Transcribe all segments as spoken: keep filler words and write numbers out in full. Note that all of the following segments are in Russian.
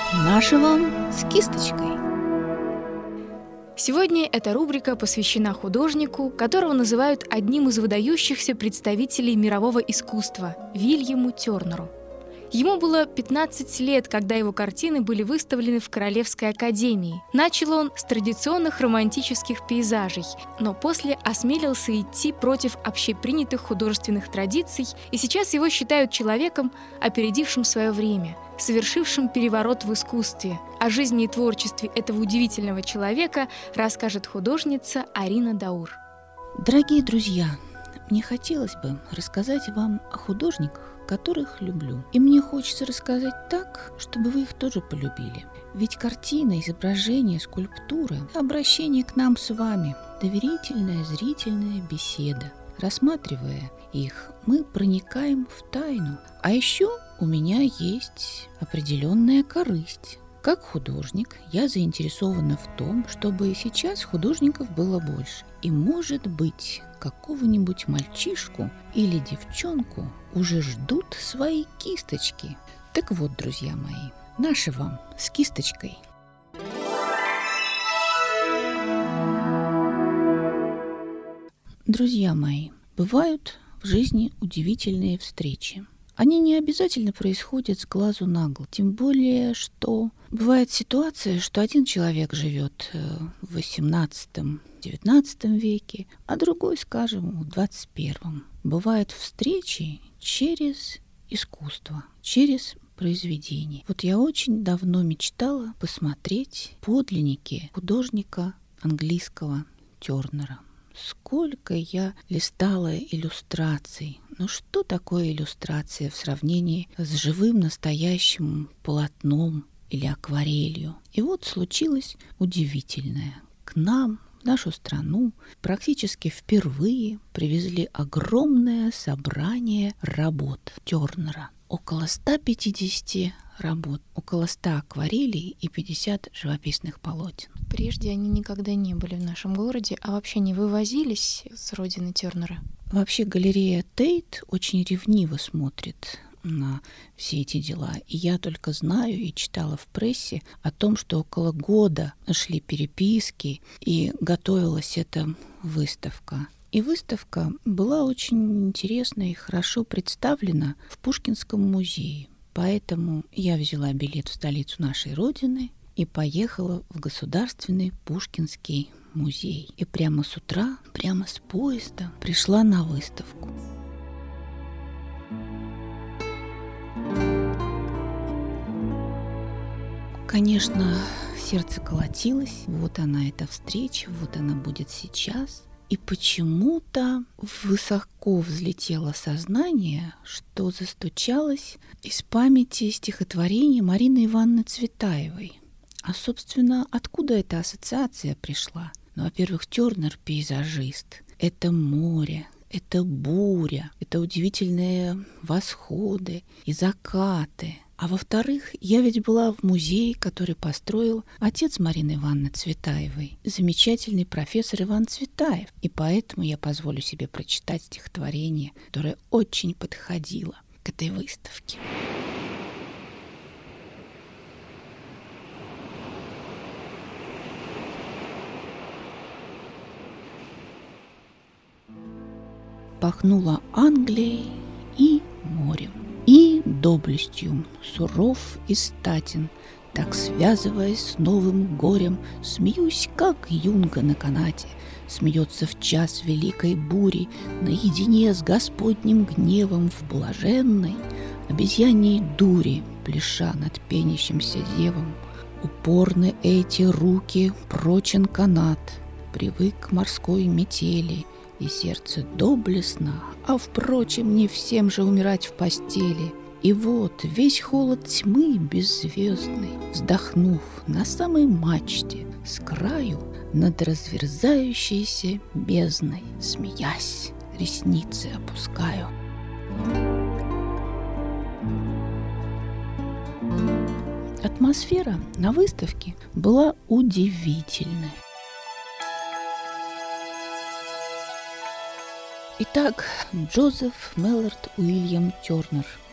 Наше вам с кисточкой. Сегодня эта рубрика посвящена художнику, которого называют одним из выдающихся представителей мирового искусства – Вильяму Тернеру. Ему было пятнадцать лет, когда его картины были выставлены в Королевской академии. Начал он с традиционных романтических пейзажей, но после осмелился идти против общепринятых художественных традиций, и сейчас его считают человеком, опередившим свое время, совершившим переворот в искусстве. О жизни и творчестве этого удивительного человека расскажет художница Арина Даур. Дорогие друзья, мне хотелось бы рассказать вам о художниках, которых люблю. И мне хочется рассказать так, чтобы вы их тоже полюбили. Ведь картина, изображение, скульптура – обращение к нам с вами, доверительная зрительная беседа. Рассматривая их, мы проникаем в тайну. А еще у меня есть определенная корысть. Как художник, я заинтересована в том, чтобы сейчас художников было больше. И, может быть, какого-нибудь мальчишку или девчонку уже ждут свои кисточки. Так вот, друзья мои, наше вам с кисточкой. Друзья мои, бывают в жизни удивительные встречи. Они не обязательно происходят с глазу на глаз. Тем более, что бывает ситуация, что один человек живет в восемнадцатом-девятнадцатом веке, а другой, скажем, в двадцать первом. Бывают встречи через искусство, через произведение. Вот я очень давно мечтала посмотреть подлинники художника английского Тернера. Сколько я листала иллюстраций. Ну что такое иллюстрация в сравнении с живым настоящим полотном или акварелью? И вот случилось удивительное. К нам, в нашу страну, практически впервые привезли огромное собрание работ Тернера. Около ста пятидесяти работ, около ста акварелей и пятьдесят живописных полотен. Прежде они никогда не были в нашем городе, а вообще не вывозились с родины Тернера. Вообще галерея Тейт очень ревниво смотрит на все эти дела. И я только знаю и читала в прессе о том, что около года шли переписки и готовилась эта выставка. И выставка была очень интересна и хорошо представлена в Пушкинском музее. Поэтому я взяла билет в столицу нашей Родины и поехала в Государственный Пушкинский музей. И прямо с утра, прямо с поезда пришла на выставку. Конечно, сердце колотилось. Вот она, эта встреча, вот она будет сейчас. И почему-то высоко взлетело сознание, что застучалось из памяти стихотворение Марины Ивановны Цветаевой. А, собственно, откуда эта ассоциация пришла? Ну, во-первых, Тернер – пейзажист. Это море, это буря, это удивительные восходы и закаты. А во-вторых, я ведь была в музее, который построил отец Марины Ивановны Цветаевой, замечательный профессор Иван Цветаев. И поэтому я позволю себе прочитать стихотворение, которое очень подходило к этой выставке. Пахнуло Англией и морем, и доблестью суров и статен, так связываясь с новым горем, смеюсь, как юнга на канате, смеется в час великой бури, наедине с Господним гневом в блаженной обезьяньей дури, пляша над пенящимся зевом. Упорны эти руки, прочен канат, привык к морской метели, и сердце доблестно, а, впрочем, не всем же умирать в постели. И вот весь холод тьмы беззвездный, вздохнув на самой мачте, с краю над разверзающейся бездной, смеясь, ресницы опускаю. Атмосфера на выставке была удивительная. Итак, Джозеф Мэллард Уильям Тернер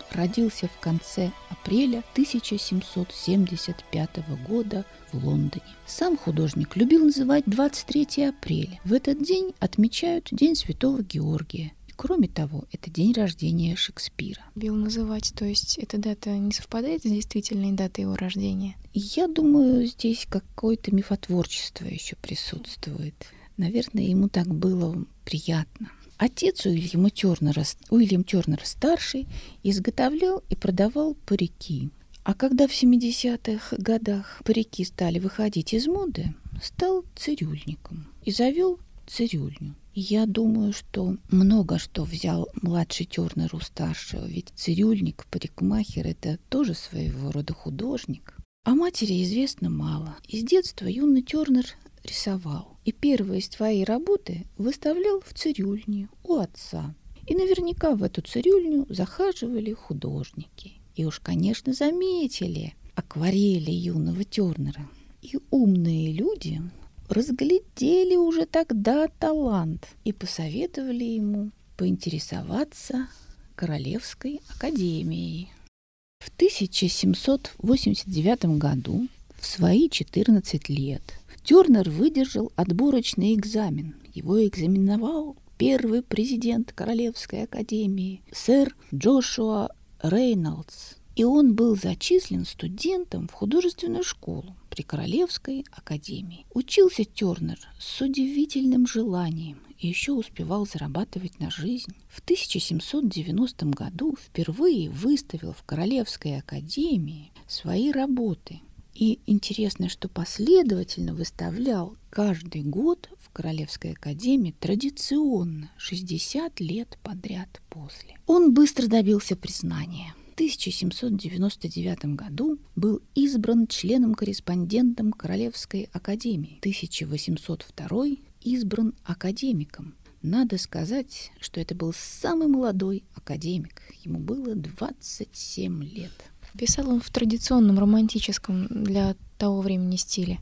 родился в конце апреля тысяча семьсот семьдесят пятого года в Лондоне. Сам художник любил называть двадцать третьего апреля. В этот день отмечают День Святого Георгия. И, кроме того, это день рождения Шекспира. Любил называть, то есть эта дата не совпадает с действительной датой его рождения? Я думаю, здесь какое-то мифотворчество еще присутствует. Наверное, ему так было приятно. Отец Уильяма Тёрнера, Уильям Тёрнер старший, изготовлял и продавал парики. А когда в семидесятых годах парики стали выходить из моды, стал цирюльником и завел цирюльню. Я думаю, что много что взял младший Тёрнер у старшего, ведь цирюльник, парикмахер – это тоже своего рода художник. О матери известно мало. Из детства юный Тёрнер рисовал. И первые свои работы выставлял в цирюльне у отца. И наверняка в эту цирюльню захаживали художники. И уж, конечно, заметили акварели юного Тёрнера. И умные люди разглядели уже тогда талант и посоветовали ему поинтересоваться Королевской академией. В тысяча семьсот восемьдесят девятом году, в свои четырнадцать лет, Тёрнер выдержал отборочный экзамен. Его экзаменовал первый президент Королевской академии, сэр Джошуа Рейнольдс. И он был зачислен студентом в художественную школу при Королевской академии. Учился Тёрнер с удивительным желанием и еще успевал зарабатывать на жизнь. В тысяча семьсот девяностом году впервые выставил в Королевской академии свои работы. И интересно, что последовательно выставлял каждый год в Королевской академии традиционно, шестьдесят лет подряд после. Он быстро добился признания. В тысяча семьсот девяносто девятом году был избран членом-корреспондентом Королевской академии. В тысяча восемьсот втором избран академиком. Надо сказать, что это был самый молодой академик. Ему было двадцать семь лет. Писал он в традиционном романтическом для того времени стиле.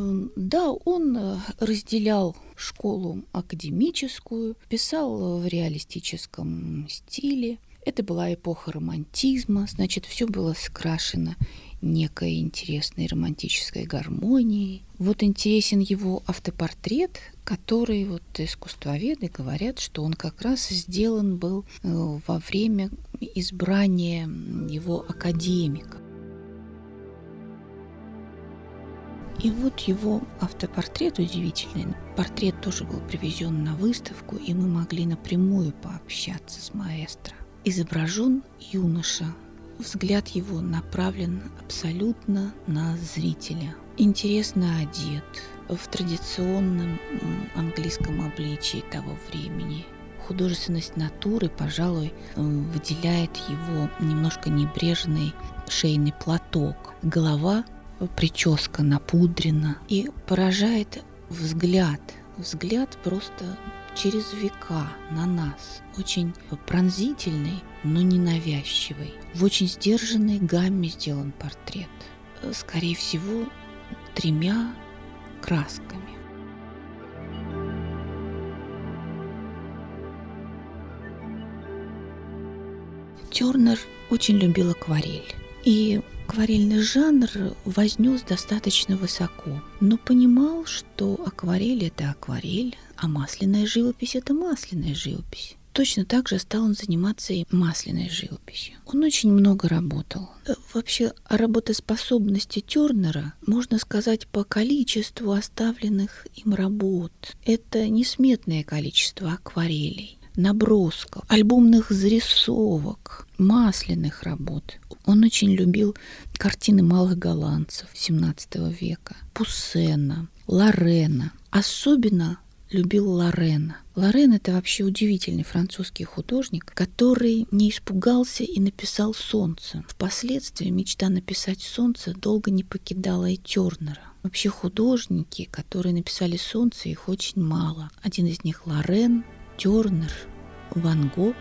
Да, он разделял школу академическую, писал в реалистическом стиле. Это была эпоха романтизма, значит, все было скрашено некой интересной романтической гармонией. Вот интересен его автопортрет, который вот искусствоведы говорят, что он как раз сделан был во время избрания его академика. И вот его автопортрет удивительный. Портрет тоже был привезен на выставку, и мы могли напрямую пообщаться с маэстро. Изображен юноша. Взгляд его направлен абсолютно на зрителя. Интересно одет в традиционном английском обличии того времени. Художественность натуры, пожалуй, выделяет его немножко небрежный шейный платок. Голова, прическа напудрена и поражает взгляд. Взгляд просто через века на нас. Очень пронзительный, но не навязчивый. В очень сдержанной гамме сделан портрет. Скорее всего, тремя красками. Тёрнер очень любил акварель. И акварельный жанр вознес достаточно высоко, но понимал, что акварель – это акварель, а масляная живопись – это масляная живопись. Точно так же стал он заниматься и масляной живописью. Он очень много работал. Вообще, о работоспособности Тёрнера можно сказать по количеству оставленных им работ. Это несметное количество акварелей, набросков, альбомных зарисовок, масляных работ. Он очень любил картины малых голландцев семнадцатого века, Пуссена, Лорена. Особенно любил Лорена. Лорен – это вообще удивительный французский художник, который не испугался и написал «Солнце». Впоследствии мечта написать «Солнце» долго не покидала и Тёрнера. Вообще художники, которые написали «Солнце», их очень мало. Один из них – Лорен, Тёрнер, Ван Гог.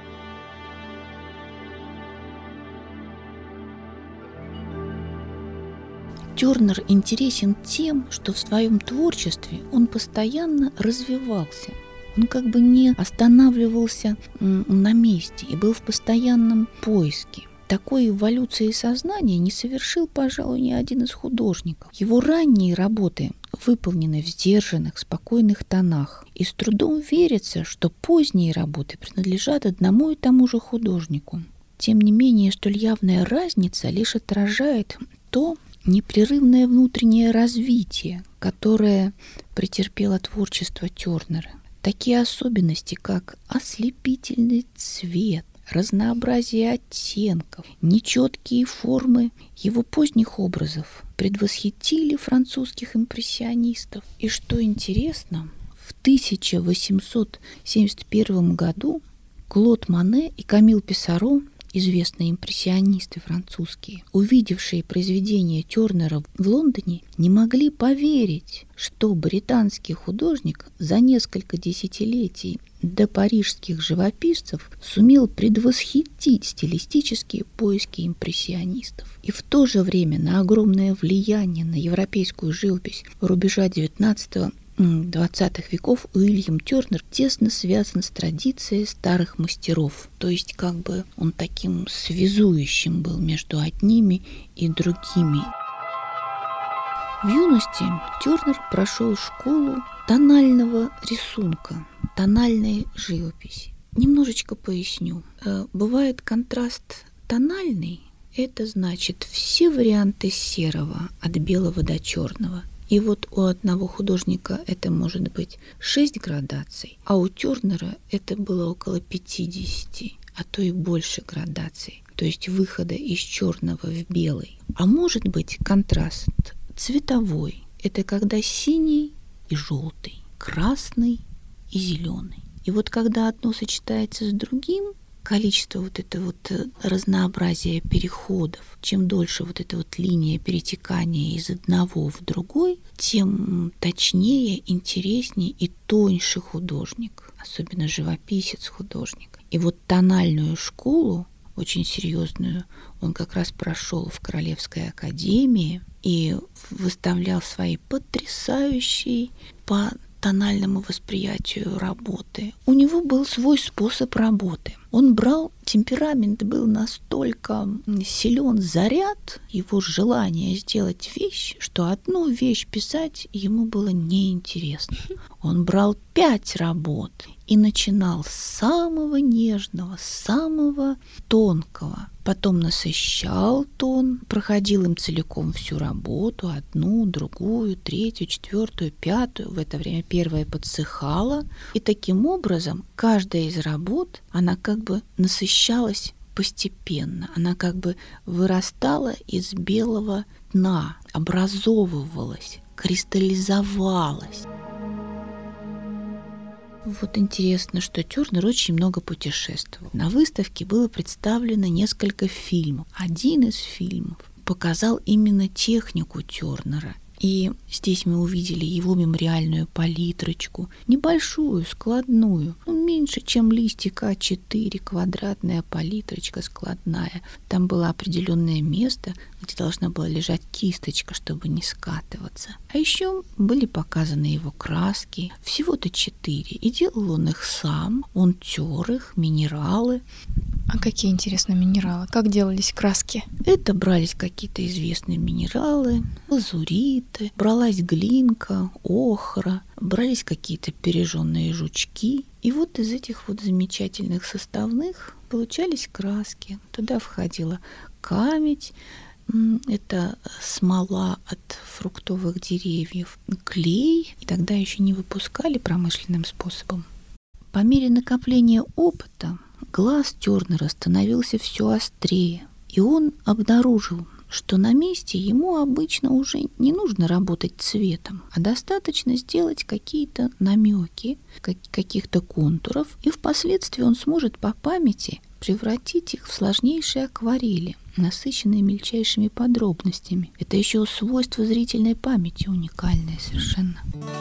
Тёрнер интересен тем, что в своем творчестве он постоянно развивался. Он как бы не останавливался на месте и был в постоянном поиске. Такой эволюции сознания не совершил, пожалуй, ни один из художников. Его ранние работы выполнены в сдержанных, спокойных тонах, и с трудом верится, что поздние работы принадлежат одному и тому же художнику. Тем не менее, столь явная разница лишь отражает то непрерывное внутреннее развитие, которое претерпело творчество Тёрнера. Такие особенности, как ослепительный цвет, разнообразие оттенков, нечеткие формы его поздних образов предвосхитили французских импрессионистов. И что интересно, в тысяча восемьсот семьдесят первом году Клод Моне и Камиль Писаро, известные импрессионисты французские, увидевшие произведения Тёрнера в Лондоне, не могли поверить, что британский художник за несколько десятилетий до парижских живописцев сумел предвосхитить стилистические поиски импрессионистов. И в то же время на огромное влияние на европейскую живопись рубежа девятнадцатого двадцатых веков Уильям Тёрнер тесно связан с традицией старых мастеров. То есть как бы он таким связующим был между одними и другими. В юности Тёрнер прошел школу тонального рисунка, тональной живописи. Немножечко поясню. Бывает контраст тональный, это значит все варианты серого от белого до черного. И вот у одного художника это может быть шесть градаций, а у Тёрнера это было около пятьдесят, а то и больше градаций, то есть выхода из черного в белый. А может быть контраст цветовой, это когда синий и желтый, красный и зеленый. И вот когда одно сочетается с другим, количество вот этого вот разнообразия переходов, чем дольше вот эта вот линия перетекания из одного в другой, тем точнее, интереснее и тоньше художник, особенно живописец-художник. И вот тональную школу, очень серьезную, он как раз прошел в Королевской академии и выставлял свои потрясающие по тональному восприятию работы. У него был свой способ работы. Он брал, темперамент был настолько силен, заряд, его желание сделать вещь, что одну вещь писать ему было неинтересно. Он брал пять работ и начинал с самого нежного, самого тонкого. Потом насыщал тон, проходил им целиком всю работу, одну, другую, третью, четвертую, пятую. В это время первая подсыхала. И таким образом каждая из работ, она как бы насыщалась постепенно. Она как бы вырастала из белого дна, образовывалась, кристаллизовалась. Вот интересно, что Тёрнер очень много путешествовал. На выставке было представлено несколько фильмов. Один из фильмов показал именно технику Тёрнера. И здесь мы увидели его мемориальную палитрочку, небольшую, складную, ну, меньше, чем листик а четыре, квадратная палитрочка складная. Там было определенное место, где должна была лежать кисточка, чтобы не скатываться. А еще были показаны его краски, всего-то четыре. И делал он их сам, он тер их, минералы. А какие, интересно, минералы? Как делались краски? Это брались какие-то известные минералы, лазуриты, бралась глинка, охра, брались какие-то пережженные жучки. И вот из этих вот замечательных составных получались краски. Туда входила камедь, это смола от фруктовых деревьев, клей, и тогда еще не выпускали промышленным способом. По мере накопления опыта глаз Тёрнера становился все острее, и он обнаружил, что на месте ему обычно уже не нужно работать цветом, а достаточно сделать какие-то намеки, каких-то контуров, и впоследствии он сможет по памяти превратить их в сложнейшие акварели, насыщенные мельчайшими подробностями. Это еще свойство зрительной памяти уникальное совершенно.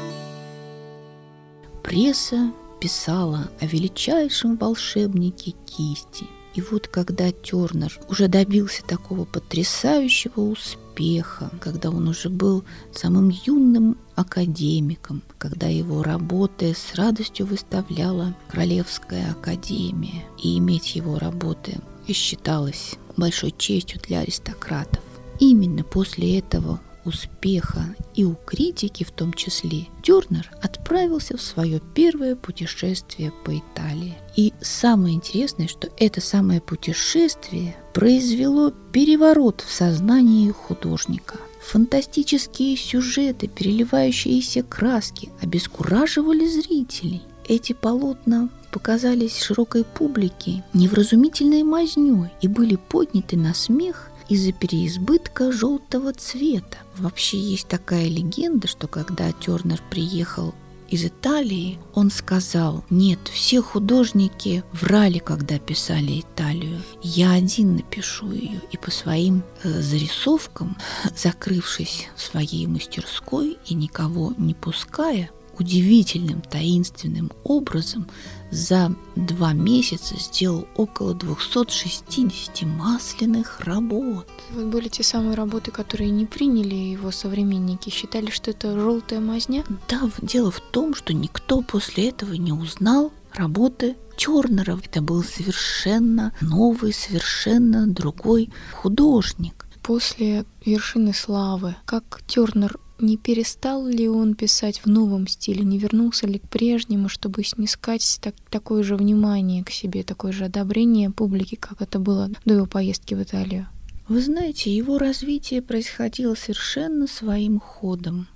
Пресса писала о величайшем волшебнике кисти. И вот когда Тёрнер уже добился такого потрясающего успеха, успеха, когда он уже был самым юным академиком, когда его работы с радостью выставляла Королевская академия, и иметь его работы и считалось большой честью для аристократов. Именно после этого успеха и у критики в том числе, Тёрнер отправился в свое первое путешествие по Италии. И самое интересное, что это самое путешествие произвело переворот в сознании художника. Фантастические сюжеты, переливающиеся краски обескураживали зрителей. Эти полотна показались широкой публике невразумительной мазнёй и были подняты на смех из-за переизбытка желтого цвета. Вообще есть такая легенда, что когда Тёрнер приехал из Италии, он сказал: «Нет, все художники врали, когда писали Италию. Я один напишу ее». И по своим э, зарисовкам, закрывшись в своей мастерской и никого не пуская, удивительным таинственным образом за два месяца сделал около двести шестьдесят масляных работ. Вот были те самые работы, которые не приняли его современники, считали, что это желтая мазня? Да, дело в том, что никто после этого не узнал работы Тёрнера. Это был совершенно новый, совершенно другой художник. После вершины славы, как Тёрнер, не перестал ли он писать в новом стиле, не вернулся ли к прежнему, чтобы снискать так, такое же внимание к себе, такое же одобрение публики, как это было до его поездки в Италию? Вы знаете, его развитие происходило совершенно своим ходом.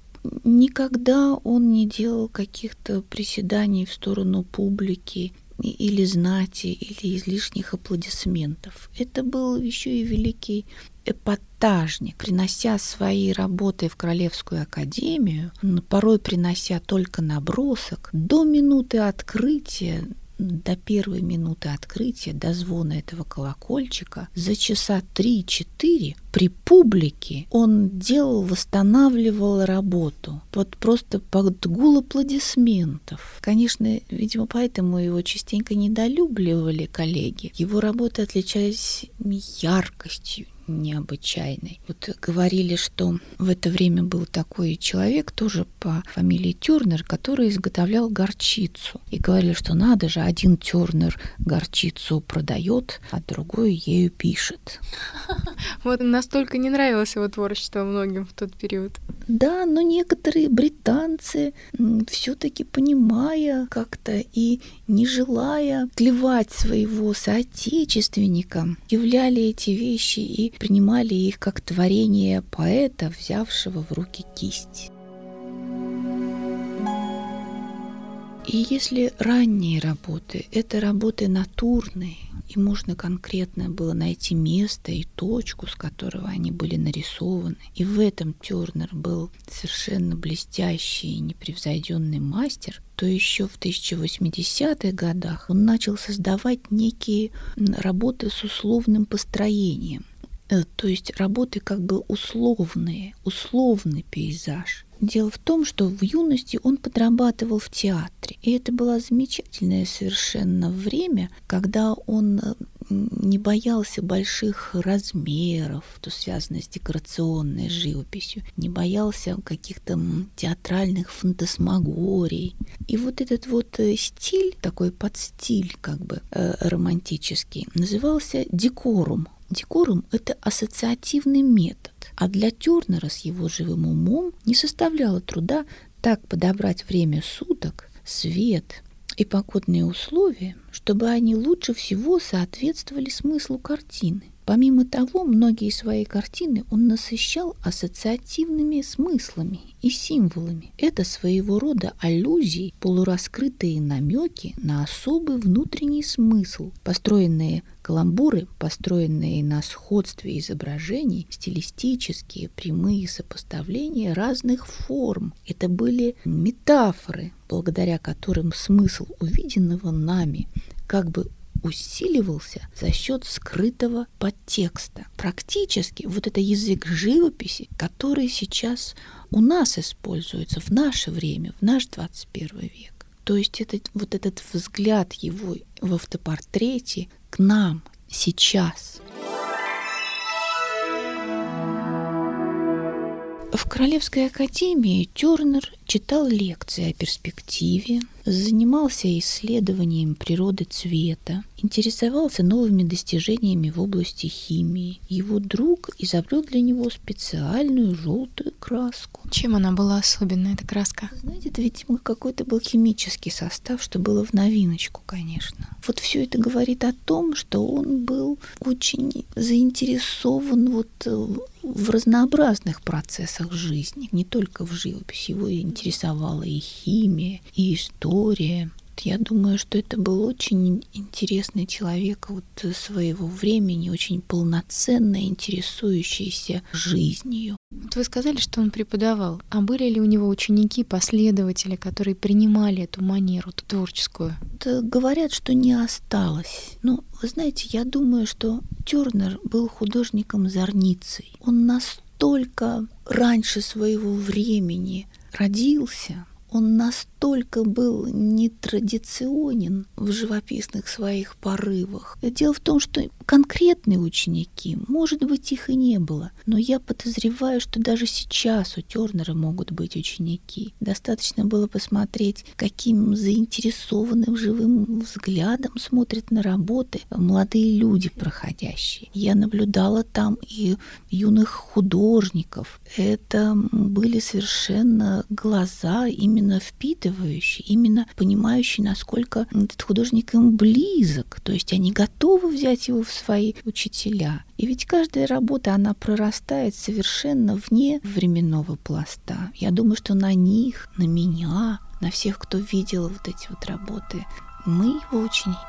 Никогда он не делал каких-то приседаний в сторону публики или знати, или излишних аплодисментов. Это был еще и великий эпатажник, принося свои работы в Королевскую академию, порой принося только набросок, до минуты открытия, до первой минуты открытия, до звона этого колокольчика, за часа три-четыре при публике он делал, восстанавливал работу под просто под гул аплодисментов. Конечно, видимо, поэтому его частенько недолюбливали коллеги. Его работы отличались яркостью необычайной. Вот говорили, что в это время был такой человек, тоже по фамилии Тёрнер, который изготовлял горчицу. И говорили, что надо же, один Тёрнер горчицу продает, а другой ею пишет. Вот настолько не нравилось его творчество многим в тот период. Да, но некоторые британцы, все-таки понимая как-то и не желая клевать своего соотечественника, являли эти вещи и принимали их как творение поэта, взявшего в руки кисть. И если ранние работы – это работы натурные, и можно конкретно было найти место и точку, с которого они были нарисованы, и в этом Тёрнер был совершенно блестящий и непревзойденный мастер, то еще в тысяча восьмидесятых годах он начал создавать некие работы с условным построением. То есть работы как бы условные, условный пейзаж. Дело в том, что в юности он подрабатывал в театре. И это было замечательное совершенно время, когда он не боялся больших размеров, то связано с декорационной живописью, не боялся каких-то театральных фантасмагорий. И вот этот вот стиль, такой подстиль как бы романтический, назывался декорум. Декорум – это ассоциативный метод, а для Тёрнера с его живым умом не составляло труда так подобрать время суток, свет и погодные условия, чтобы они лучше всего соответствовали смыслу картины. Помимо того, многие свои картины он насыщал ассоциативными смыслами и символами. Это своего рода аллюзии, полураскрытые намеки на особый внутренний смысл, построенные каламбуры, построенные на сходстве изображений, стилистические прямые сопоставления разных форм. Это были метафоры, благодаря которым смысл увиденного нами как бы усиливался за счет скрытого подтекста. Практически вот это язык живописи, который сейчас у нас используется в наше время, в наш двадцать первый век. То есть этот, вот этот взгляд его в автопортрете к нам сейчас. В Королевской академии Тёрнер читал лекции о перспективе, занимался исследованием природы цвета, интересовался новыми достижениями в области химии. Его друг изобрел для него специальную желтую краску. Чем она была особенная, эта краска? Знаете, это, видимо, какой-то был химический состав, что было в новиночку, конечно. Вот все это говорит о том, что он был очень заинтересован вот в разнообразных процессах жизни, не только в живописи. Его интересовала и химия, и история. Я думаю, что это был очень интересный человек вот своего времени, очень полноценно интересующийся жизнью. Вот вы сказали, что он преподавал. А были ли у него ученики, последователи, которые принимали эту манеру, эту творческую? Да, говорят, что не осталось. Но, вы знаете, я думаю, что Тёрнер был художником-зорницей. Он настолько раньше своего времени родился, он настолько был нетрадиционен в живописных своих порывах. Дело в том, что конкретные ученики, может быть, их и не было, но я подозреваю, что даже сейчас у Тёрнера могут быть ученики. Достаточно было посмотреть, каким заинтересованным живым взглядом смотрят на работы молодые люди проходящие. Я наблюдала там и юных художников. Это были совершенно глаза именно впитывающие, именно понимающие, насколько этот художник им близок. То есть они готовы взять его в свои учителя. И ведь каждая работа, она прорастает совершенно вне временного пласта. Я думаю, что на них, на меня, на всех, кто видел вот эти вот работы, мы его ученики.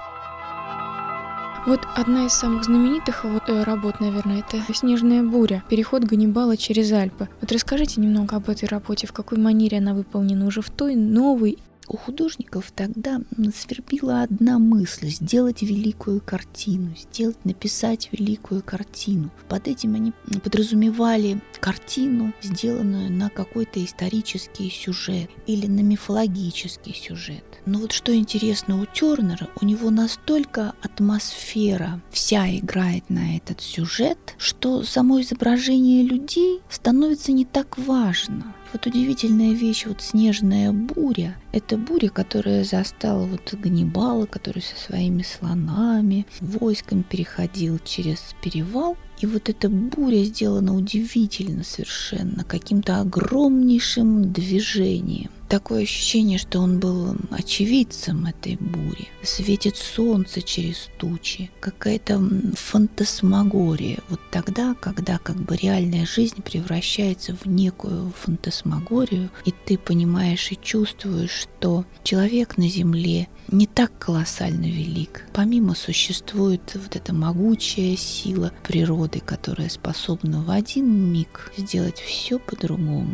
Вот одна из самых знаменитых вот, работ, наверное, это «Снежная буря. Переход Ганнибала через Альпы». Вот расскажите немного об этой работе, в какой манере она выполнена уже в той новой. У художников тогда свербила одна мысль — сделать великую картину, сделать, написать великую картину. Под этим они подразумевали картину, сделанную на какой-то исторический сюжет или на мифологический сюжет. Но вот что интересно у Тёрнера, у него настолько атмосфера вся играет на этот сюжет, что само изображение людей становится не так важно. Вот удивительная вещь, вот «Снежная буря». Это буря, которая застала вот Ганнибала, который со своими слонами, войском переходил через перевал. И вот эта буря сделана удивительно совершенно, каким-то огромнейшим движением. Такое ощущение, что он был очевидцем этой бури. Светит солнце через тучи, какая-то фантасмагория. Вот тогда, когда как бы реальная жизнь превращается в некую фантасмагорию, и ты понимаешь и чувствуешь, что человек на земле не так колоссально велик. Помимо существует вот эта могучая сила природы, которая способна в один миг сделать все по-другому.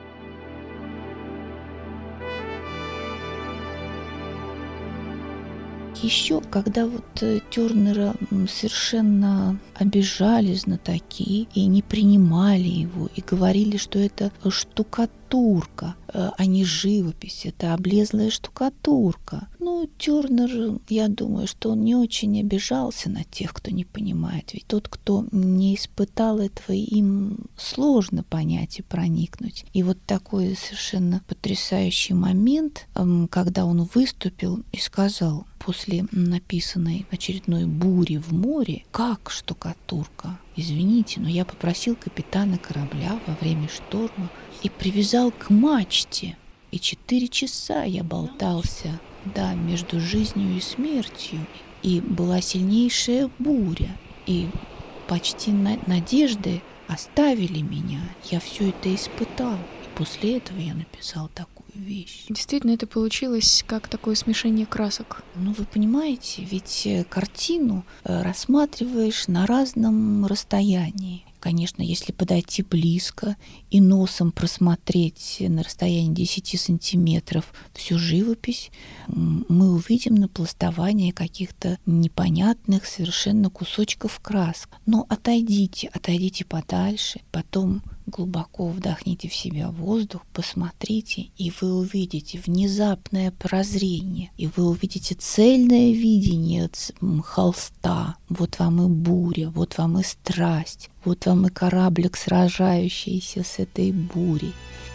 Еще, когда вот Тёрнера совершенно обижали знатоки и не принимали его, и говорили, что это штукатурка, а не живопись, это облезлая штукатурка. Ну, Тёрнер, я думаю, что он не очень обижался на тех, кто не понимает. Ведь тот, кто не испытал этого, им сложно понять и проникнуть. И вот такой совершенно потрясающий момент, когда он выступил и сказал после написанной очередной бури в море: «Как штукатурка? Извините, но я попросил капитана корабля во время шторма и привязал к мачте. И четыре часа я болтался, да, между жизнью и смертью. И была сильнейшая буря. И почти на- надежды оставили меня. Я все это испытал. И после этого я написал такую вещь». Действительно, это получилось как такое смешение красок. Ну, вы понимаете, ведь картину рассматриваешь на разном расстоянии. Конечно, если подойти близко и носом просмотреть на расстоянии десяти сантиметров всю живопись, мы увидим напластование каких-то непонятных совершенно кусочков красок. Но отойдите, отойдите подальше, потом Глубоко вдохните в себя воздух, посмотрите, и вы увидите внезапное прозрение, и вы увидите цельное видение холста. Вот вам и буря, вот вам и страсть, вот вам и кораблик, сражающийся с этой бурей.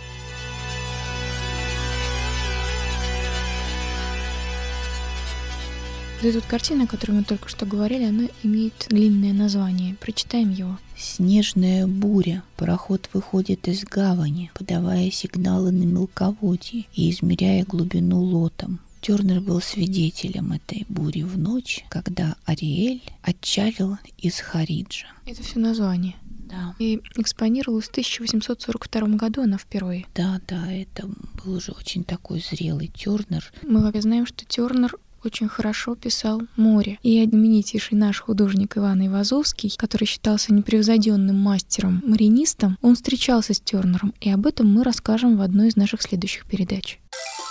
Эта картина, о которой мы только что говорили, она имеет длинное название. Прочитаем его. Снежная буря. Пароход выходит из гавани, подавая сигналы на мелководье и измеряя глубину лотом. Тернер был свидетелем этой бури в ночь, когда Ариэль отчалил из Хариджа. Это все название. Да. И экспонировалась в тысяча восемьсот сорок втором году она впервые. Да, да, это был уже очень такой зрелый Тернер. Мы вообще знаем, что Тернер очень хорошо писал море. И знаменитейший наш художник Иван Айвазовский, который считался непревзойденным мастером-маринистом, он встречался с Тернером, и об этом мы расскажем в одной из наших следующих передач.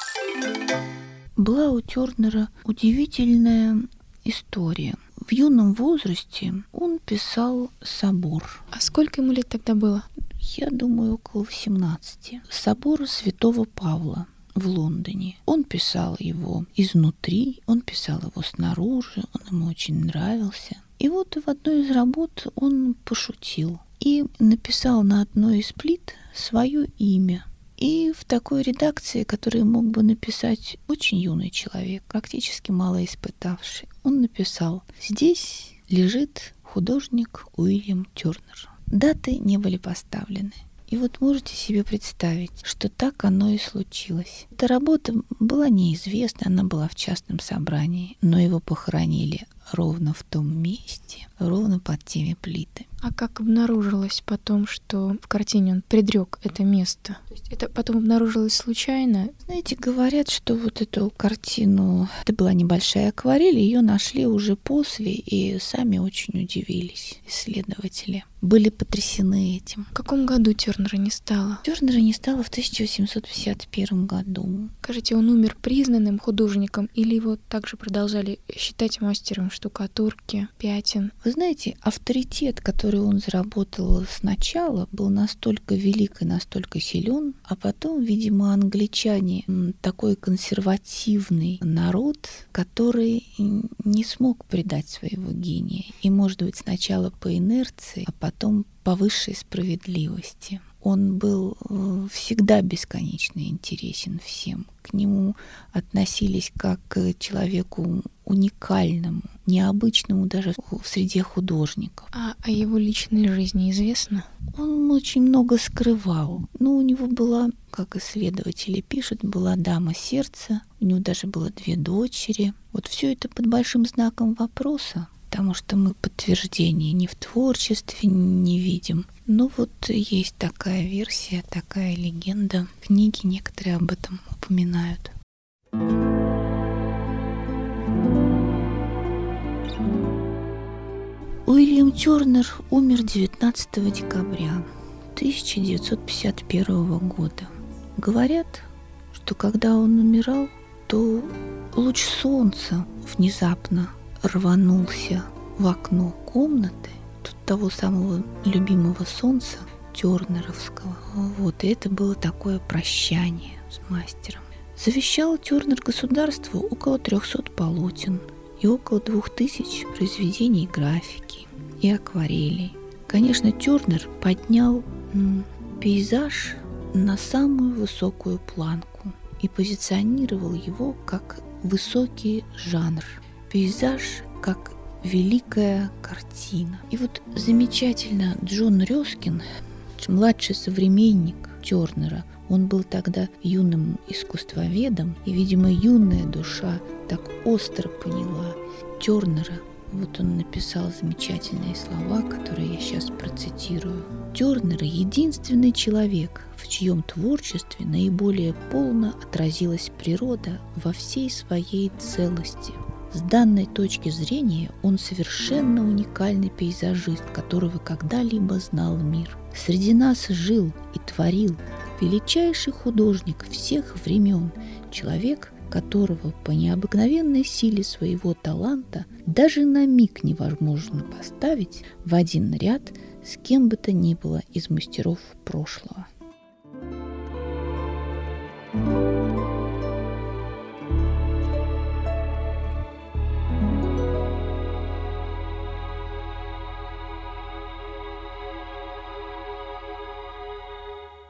Была у Тернера удивительная история. В юном возрасте он писал собор. А сколько ему лет тогда было? Я думаю, около восемнадцати. Собор Святого Павла в Лондоне. Он писал его изнутри, он писал его снаружи, он ему очень нравился. И вот в одной из работ он пошутил и написал на одной из плит свое имя. И в такой редакции, которую мог бы написать очень юный человек, практически мало испытавший, он написал: «Здесь лежит художник Уильям Тернер». Даты не были поставлены. И вот можете себе представить, что так оно и случилось. Эта работа была неизвестна, она была в частном собрании, но его похоронили ровно в том месте, ровно под теми плитами. А как обнаружилось потом, что в картине он предрек это место? То есть это потом обнаружилось случайно? Знаете, говорят, что вот эту картину, это была небольшая акварель, ее нашли уже после, и сами очень удивились исследователи. Были потрясены этим. В каком году Тернера не стало? Тернера не стало в тысяча восемьсот пятьдесят первом году. Скажите, он умер признанным художником или его также продолжали считать мастером штукатурки, пятен? Вы знаете, авторитет, который он заработал сначала, был настолько велик и настолько силен, а потом, видимо, англичане такой консервативный народ, который не смог предать своего гения. И, может быть, сначала по инерции, а потом по высшей справедливости. Он был всегда бесконечно интересен всем. К нему относились как к человеку уникальному, необычному даже в среде художников. А о его личной жизни известно? Он очень много скрывал. Но у него была, как исследователи пишут, была дама сердца, у него даже было две дочери. Вот все это под большим знаком вопроса, потому что мы подтверждения ни в творчестве не видим. Но вот есть такая версия, такая легенда. Книги некоторые об этом упоминают. Уильям Тернер умер девятнадцатого декабря тысяча девятьсот пятьдесят первого года. Говорят, что когда он умирал, то луч солнца внезапно рванулся в окно комнаты, тут того самого любимого солнца тернеровского. Вот, и это было такое прощание с мастером. Завещал Тернер государству около трехсот полотен и около двух тысяч произведений графики и акварелей. Конечно, Тернер поднял м, пейзаж на самую высокую планку и позиционировал его как высокий жанр. Пейзаж как великая картина. И вот замечательно Джон Рёскин, младший современник Тернера, он был тогда юным искусствоведом, и, видимо, юная душа так остро поняла Тернера. Вот он написал замечательные слова, которые я сейчас процитирую. Тернер — единственный человек, в чьем творчестве наиболее полно отразилась природа во всей своей целости. С данной точки зрения он совершенно уникальный пейзажист, которого когда-либо знал мир. Среди нас жил и творил величайший художник всех времен, человек, которого по необыкновенной силе своего таланта даже на миг невозможно поставить в один ряд с кем бы то ни было из мастеров прошлого.